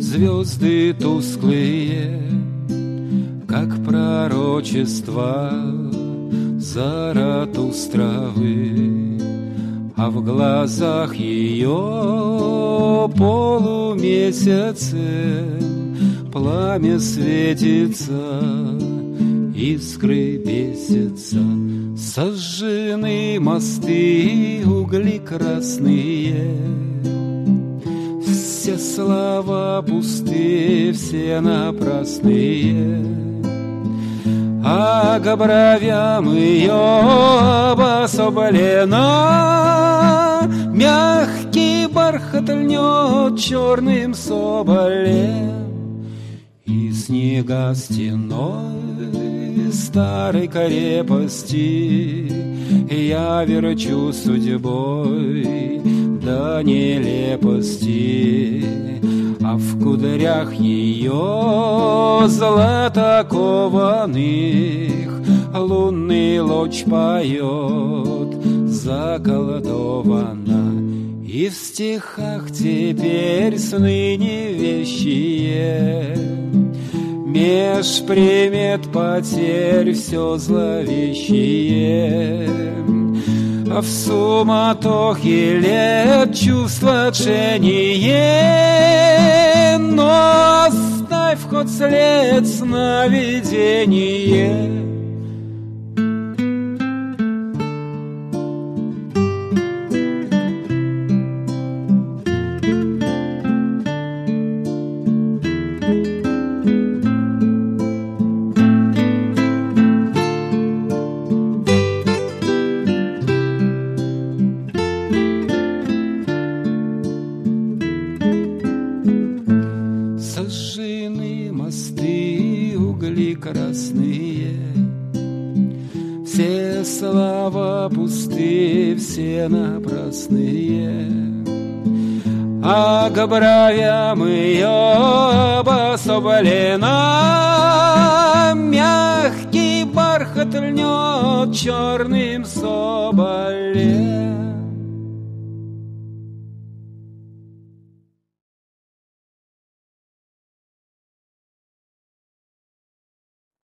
звезды тусклые, как пророчество Заратустровы, а в глазах ее полумесяцем пламя светится, искры бесятся. Сожжены мосты, угли красные, все слова пусты, все напрасные, а к бровям ее обособлена мягкий бархат льнет черным соболем, и снега стеной старой крепости я верчу судьбой до нелепости, а в кудрях ее златокованных лунный луч поет заколдованно, и в стихах теперь сны невещие, меж примет потерь все зловещее. В суматохе лет чувства тшение, но оставь хоть след сновидение. Сожжены мосты, угли красные, все слова пусты, все напрасные, а к бровям ее обособлена мягкий бархат льнет черным соболем.